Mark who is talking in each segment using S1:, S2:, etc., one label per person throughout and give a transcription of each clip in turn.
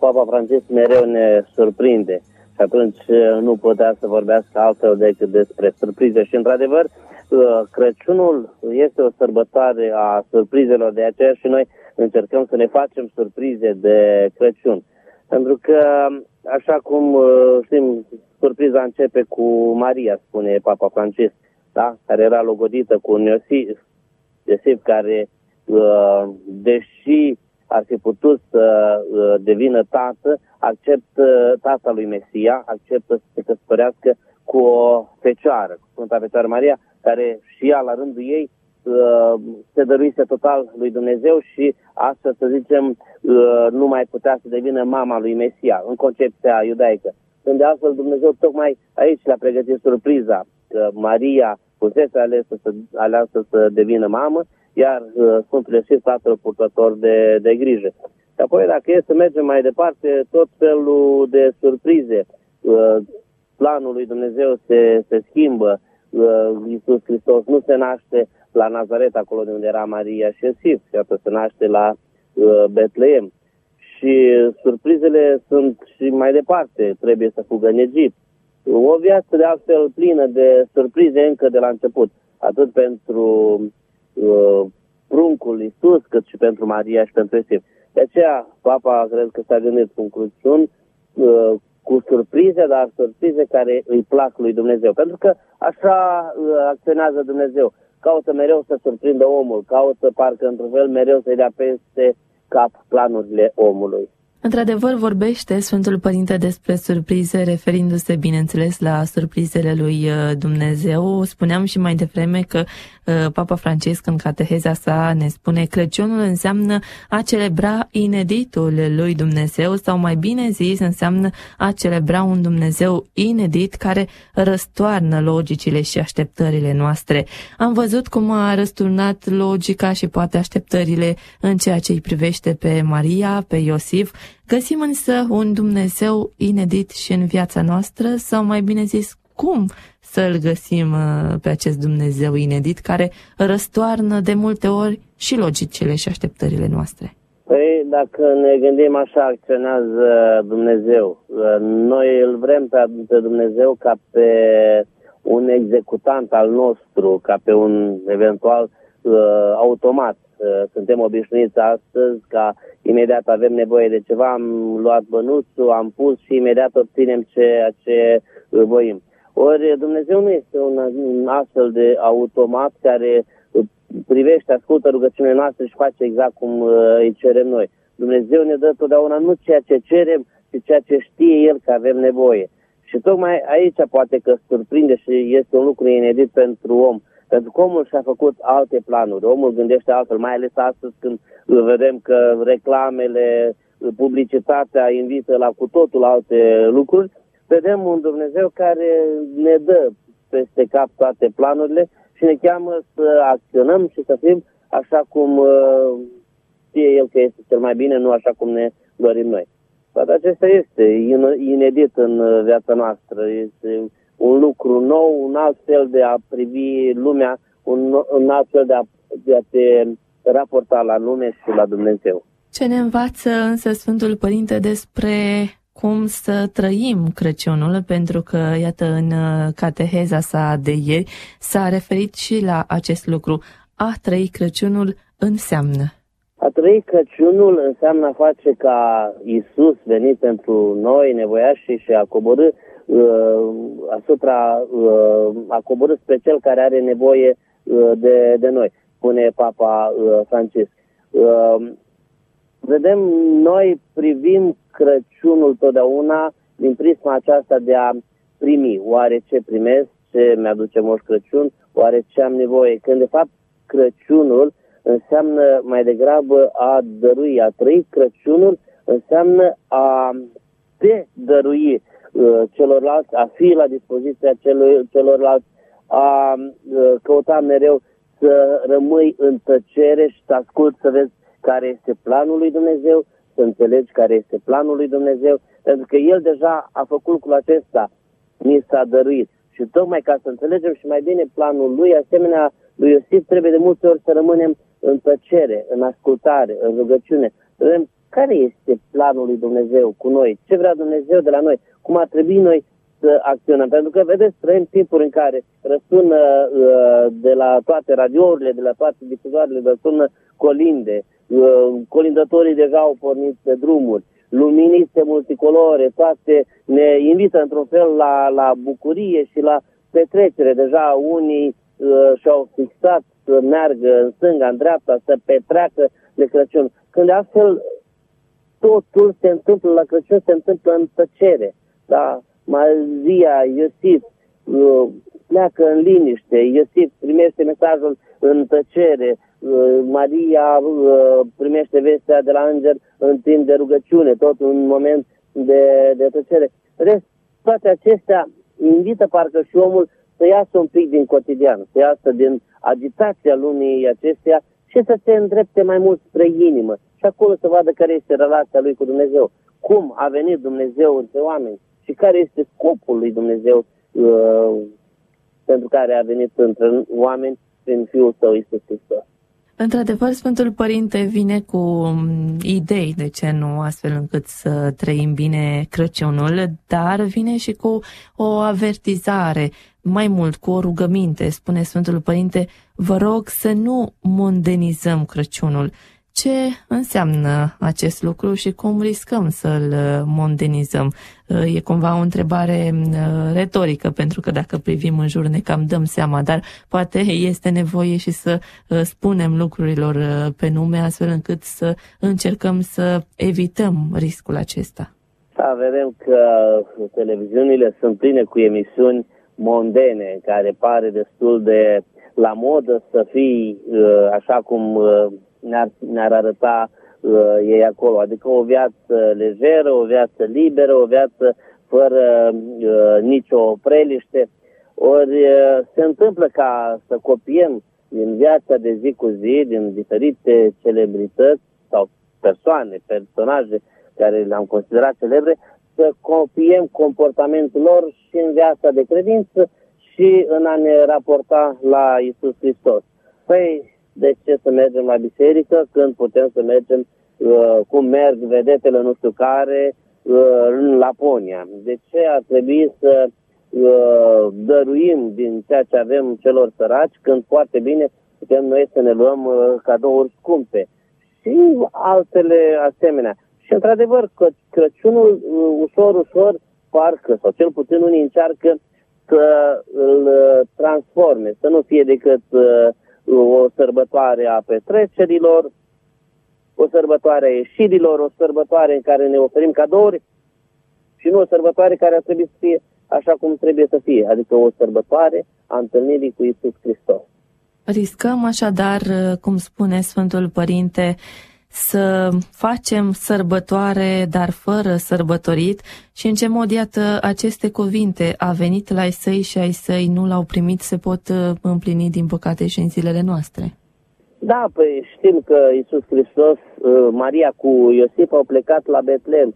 S1: Papa Francisc mereu ne surprinde și atunci nu putea să vorbească altfel decât despre surprize. Și într-adevăr, Crăciunul este o sărbătoare a surprizelor, de aceea și noi încercăm să ne facem surprize de Crăciun. Pentru că, așa cum știm, surpriza începe cu Maria, spune Papa Francisc, da? Care era logodită cu un Iosif care, deși ar fi putut să devină tată, acceptă tata lui Mesia, acceptă să se căsătorească cu o fecioară, cu Sfânta Fecioară Maria, care și ea, la rândul ei, se dăruise total lui Dumnezeu și astfel, să zicem, nu mai putea să devină mama lui Mesia, în concepția iudaică. Când de altfel Dumnezeu tocmai aici le-a pregătit surpriza, că Maria fusese aleasă să devină mamă, iar Sfântul Iosif, tatăl purtător de grijă. Și apoi, dacă e să mergem mai departe, tot felul de surprize, planul lui Dumnezeu se schimbă, Iisus Hristos nu se naște la Nazaret, acolo de unde era Maria și Iosif, iată, se naște la Betleem. Și surprizele sunt și mai departe, trebuie să fugă în Egipt. O viață de altfel plină de surprize încă de la început, atât pentru pruncul Iisus, cât și pentru Maria și pentru Iosif. De aceea, Papa cred că s-a gândit cu un Crăciun cu surprize, dar surprize care îi plac lui Dumnezeu. Pentru că așa acționează Dumnezeu. Caută mereu să surprindă omul, caută parcă într-un fel mereu să-i dea peste cap planurile omului.
S2: Într-adevăr, vorbește Sfântul Părinte despre surprize, referindu-se, bineînțeles, la surprizele lui Dumnezeu. Spuneam și mai devreme că Papa Francisc, în cateheza sa, ne spune: Crăciunul înseamnă a celebra ineditul lui Dumnezeu, sau mai bine zis, înseamnă a celebra un Dumnezeu inedit care răstoarnă logicile și așteptările noastre. Am văzut cum a răsturnat logica și poate așteptările în ceea ce îi privește pe Maria, pe Iosif. Găsim însă un Dumnezeu inedit și în viața noastră, sau mai bine zis, cum să-L găsim pe acest Dumnezeu inedit care răstoarnă de multe ori și logicile și așteptările noastre?
S1: Păi, dacă ne gândim așa, acționează Dumnezeu. Noi îl vrem pe Dumnezeu ca pe un executant al nostru, ca pe un eventual automat. Suntem obișnuiți astăzi ca imediat avem nevoie de ceva, am luat bănuțul, am pus și imediat obținem ceea ce voim. Ori Dumnezeu nu este un astfel de automat care privește, ascultă rugăciunile noastre și face exact cum îi cerem noi. Dumnezeu ne dă totdeauna nu ceea ce cerem, ci ceea ce știe El că avem nevoie. Și tocmai aici poate că surprinde și este un lucru inedit pentru om. Pentru că omul și-a făcut alte planuri, omul gândește altfel, mai ales astăzi când vedem că reclamele, publicitatea invită la cu totul alte lucruri, vedem un Dumnezeu care ne dă peste cap toate planurile și ne cheamă să acționăm și să fim așa cum știe El că este cel mai bine, nu așa cum ne dorim noi. Toate acestea este inedit în viața noastră, este un lucru nou, un alt fel de a privi lumea, un alt fel de a te raporta la lume și la Dumnezeu.
S2: Ce ne învață însă Sfântul Părinte despre cum să trăim Crăciunul, pentru că, iată, în cateheza sa de ieri s-a referit și la acest lucru. A trăi Crăciunul înseamnă.
S1: A trăi Crăciunul înseamnă a face ca Iisus venit pentru noi, nevoiași, și a coborî a coborî spre cel care are nevoie de noi, spune Papa Francisc. Vedem, noi privim Crăciunul totdeauna din prisma aceasta de a primi. Oare ce primesc, ce mi-aduce Moș Crăciun, oare ce am nevoie? Când de fapt Crăciunul înseamnă mai degrabă a dărui, a trăi Crăciunul înseamnă a te dărui celorlalți, a fi la dispoziția celorlalți, a căuta mereu să rămâi în tăcere și să asculți, să vezi care este planul lui Dumnezeu, să înțelegi care este planul lui Dumnezeu, pentru că El deja a făcut lucrul acesta, ni s-a dăruit. Și tocmai ca să înțelegem și mai bine planul Lui, asemenea lui Iosif, trebuie de multe ori să rămânem în tăcere, în ascultare, în rugăciune. Vedem care este planul lui Dumnezeu cu noi, ce vrea Dumnezeu de la noi, cum ar trebui noi să acționăm. Pentru că, vedeți, trăim timpuri în care răsună de la toate radiourile, de la toate difuzoarele, răsună colinde, colindătorii deja au pornit pe drumuri, luministe multicolore, toate ne invită într-un fel la bucurie și la petrecere. Deja unii și-au fixat să meargă în stânga, în dreapta, să petreacă de Crăciun. Când de altfel totul se întâmplă la Crăciun, se întâmplă în tăcere. Da? Maria, Iosif pleacă în liniște, Iosif primește mesajul în tăcere, Maria primește vestea de la înger în timp de rugăciune, tot un moment de tăcere. Rest, toate acestea invită parcă și omul să iasă un pic din cotidian, să iasă din agitația lumii acesteia și să se îndrepte mai mult spre inimă. Și acolo să vadă care este relația lui cu Dumnezeu, cum a venit Dumnezeu între oameni și care este scopul lui Dumnezeu pentru care a venit între oameni prin Fiul Său, Iisus Hristos.
S2: Într-adevăr, Sfântul Părinte vine cu idei, de ce nu, astfel încât să trăim bine Crăciunul, dar vine și cu o avertizare, mai mult cu o rugăminte. Spune Sfântul Părinte, vă rog să nu mondenizăm Crăciunul. Ce înseamnă acest lucru și cum riscăm să-l mondenizăm? E cumva o întrebare retorică, pentru că dacă privim în jur ne cam dăm seama, dar poate este nevoie și să spunem lucrurilor pe nume, astfel încât să încercăm să evităm riscul acesta.
S1: Da, vedem că televiziunile sunt pline cu emisiuni mondene, care pare destul de la modă să fii așa cum ne-ar arăta ei acolo. Adică o viață lejeră, o viață liberă, o viață fără nicio preliște. Ori se întâmplă ca să copiem din viața de zi cu zi, din diferite celebrități sau personaje care le-am considerat celebre, să copiem comportamentul lor și în viața de credință și în a ne raporta la Iisus Hristos. Păi, de ce să mergem la biserică când putem să mergem cum merg vedetele nu știu care în Laponia? De ce ar trebui să dăruim din ceea ce avem celor săraci când foarte bine putem noi să ne luăm cadouri scumpe? Și altele asemenea. Și într-adevăr, Crăciunul ușor, parcă, sau cel puțin unii încearcă să îl transforme, să nu fie decât o sărbătoare a petrecerilor, o sărbătoare a ieșirilor, o sărbătoare în care ne oferim cadouri și nu o sărbătoare care ar trebui să fie așa cum trebuie să fie, adică o sărbătoare a întâlnirii cu Iisus Hristos.
S2: Riscăm așadar, cum spune Sfântul Părinte, să facem sărbătoare, dar fără sărbătorit, și în ce mod, iată, aceste cuvinte, a venit la ai săi și ai săi nu l-au primit, se pot împlini, din păcate, și în zilele noastre.
S1: Da, păi știm că Iisus Hristos, Maria cu Iosif au plecat la Betlehem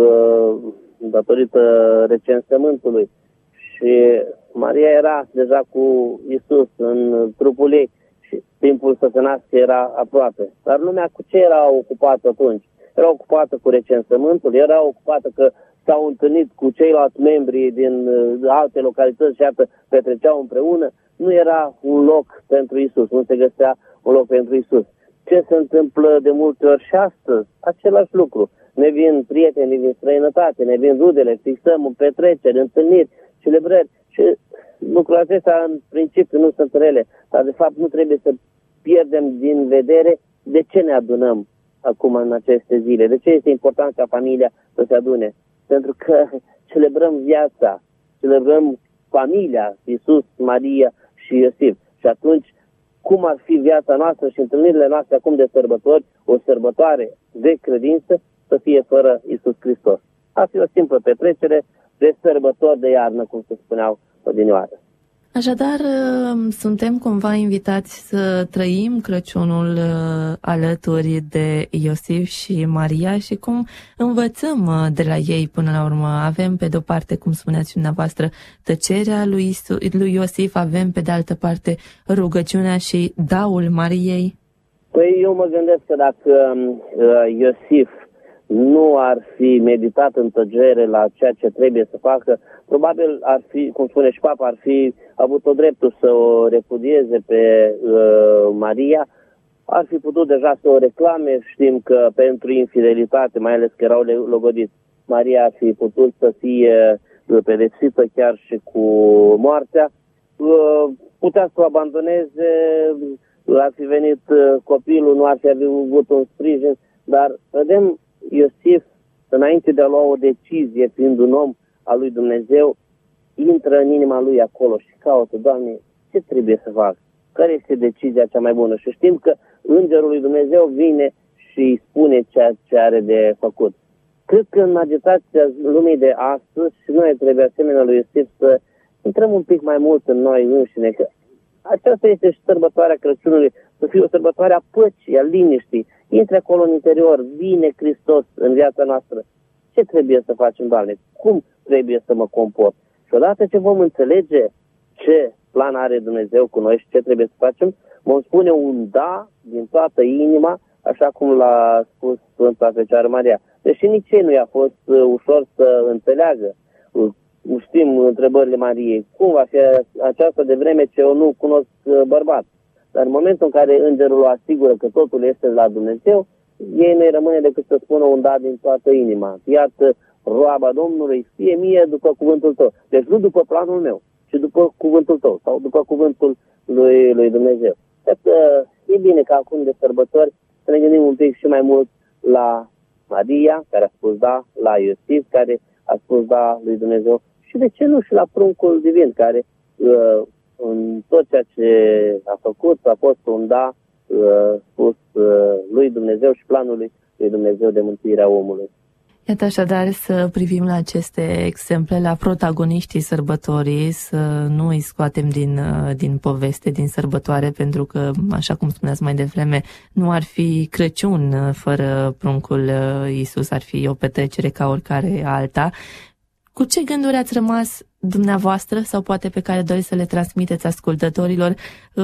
S1: datorită recensământului și Maria era deja cu Iisus în trupul ei. Timpul să se nască era aproape. Dar lumea cu ce era ocupată atunci? Era ocupată cu recensământul, era ocupată că s-au întâlnit cu ceilalți membri din alte localități și iată, petreceau împreună. Nu era un loc pentru Iisus, nu se găsea un loc pentru Iisus. Ce se întâmplă de multe ori și astăzi? Același lucru. Ne vin prieteni din străinătate, ne vin rudele, fixăm în petreceri, întâlniri, celebrări și lucrurile acestea în principiu nu sunt rele, dar de fapt nu trebuie să pierdem din vedere de ce ne adunăm acum în aceste zile, de ce este important ca familia să se adune. Pentru că celebrăm viața, celebrăm familia, Iisus, Maria și Iosif. Și atunci, cum ar fi viața noastră și întâlnirile noastre acum de sărbători, o sărbătoare de credință, să fie fără Iisus Hristos? Ar fi o simplă petrecere de sărbători de iarnă, cum se spuneau odinioară.
S2: Așadar, suntem cumva invitați să trăim Crăciunul alături de Iosif și Maria și cum învățăm de la ei până la urmă. Avem pe de-o parte, cum spuneați și dumneavoastră, tăcerea lui Iosif, avem pe de altă parte rugăciunea și daul Mariei.
S1: Păi eu mă gândesc că dacă Iosif nu ar fi meditat în tăcere la ceea ce trebuie să facă, probabil ar fi, cum spune și Papa, ar fi avut o dreptul să o repudieze pe Maria, ar fi putut deja să o reclame. Știm că pentru infidelitate, mai ales că erau logodiți, Maria ar fi putut să fie pedepsită chiar și cu moartea. Putea să o abandoneze, ar fi venit copilul, nu ar fi avut un sprijin, dar vedem Iosif, înainte de a lua o decizie, fiind un om al lui Dumnezeu, intră în inima lui acolo și caută, Doamne, ce trebuie să fac? Care este decizia cea mai bună? Și știm că Îngerul lui Dumnezeu vine și îi spune ceea ce are de făcut. Cred că în agitația lumii de astăzi și noi trebuie, asemenea lui Iosif, să intrăm un pic mai mult în noi înșine, că aceasta este și sărbătoarea Crăciunului, să fie o sărbătoare a păcii, a liniștii. Intre acolo în interior, vine Hristos în viața noastră. Ce trebuie să facem, Doamne? Cum trebuie să mă comport? Și odată ce vom înțelege ce plan are Dumnezeu cu noi și ce trebuie să facem, vom spune un da din toată inima, așa cum l-a spus Sfânta Fecioară Maria. Deși nici ei nu i-a fost ușor să înțeleagă. Știm întrebările Mariei. Cum va fi aceasta de vreme ce eu nu cunosc bărbat? Dar în momentul în care îngerul o asigură că totul este la Dumnezeu, ei nu-i rămâne decât să spună un da din toată inima. Iată, roaba Domnului, fie mie după cuvântul tău. Deci nu după planul meu, ci după cuvântul tău sau după cuvântul lui Dumnezeu. Cred că e bine că acum de sărbători să ne gândim un pic și mai mult la Maria, care a spus da, la Iosif, care a spus da lui Dumnezeu, și de ce nu și la pruncul divin, care în tot ceea ce a făcut a fost un da spus lui Dumnezeu și planului lui Dumnezeu de mântuirea omului.
S2: Iată așadar să privim la aceste exemple, la protagoniștii sărbătorii, să nu îi scoatem din poveste, din sărbătoare, pentru că, așa cum spuneați mai devreme, nu ar fi Crăciun fără pruncul Iisus, ar fi o petrecere ca oricare alta. Cu ce gânduri ați rămas dumneavoastră sau poate pe care doriți să le transmiteți ascultătorilor,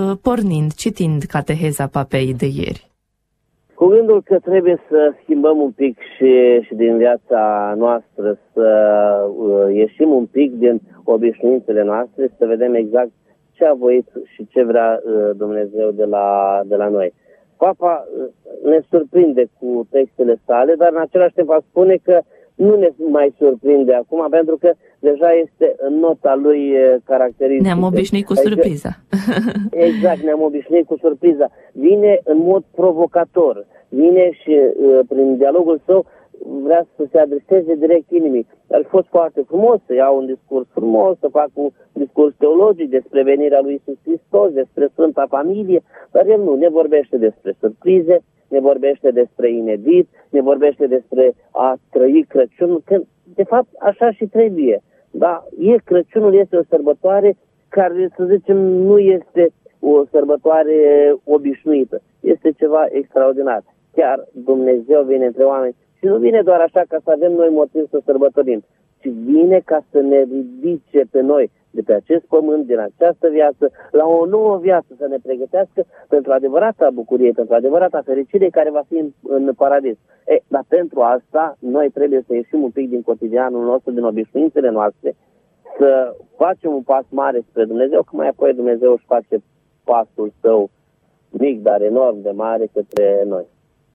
S2: citind cateheza Papei de ieri?
S1: Cu gândul că trebuie să schimbăm un pic și din viața noastră, să ieșim un pic din obișnuințele noastre, să vedem exact ce a voit și ce vrea Dumnezeu de la noi. Papa ne surprinde cu textele sale, dar în același timp a spune că nu ne mai surprinde acum, pentru că deja este în nota lui caracteristică.
S2: Ne-am obișnuit cu surpriza.
S1: Exact, ne-am obișnuit cu surpriza. Vine în mod provocator, vine și prin dialogul său vrea să se adreseze direct inimii. Ar fi fost foarte frumos să iau un discurs frumos, să fac un discurs teologic despre venirea lui Iisus Hristos, despre Sfânta Familie, dar el nu, ne vorbește despre surprize, ne vorbește despre inedit, ne vorbește despre a trăi Crăciunul, că de fapt așa și trebuie. Da? Crăciunul este o sărbătoare care, să zicem, nu este o sărbătoare obișnuită. Este ceva extraordinar. Chiar Dumnezeu vine între oameni și nu vine doar așa ca să avem noi motiv să sărbătorim, ci vine ca să ne ridice pe noi de pe acest pământ, din această viață, la o nouă viață, să ne pregătească pentru adevărata bucurie, pentru adevărata fericire care va fi în paradis. Dar pentru asta noi trebuie să ieșim un pic din cotidianul nostru, din obișnuințele noastre, să facem un pas mare spre Dumnezeu, că mai apoi Dumnezeu își face pasul său mic, dar enorm de mare către noi.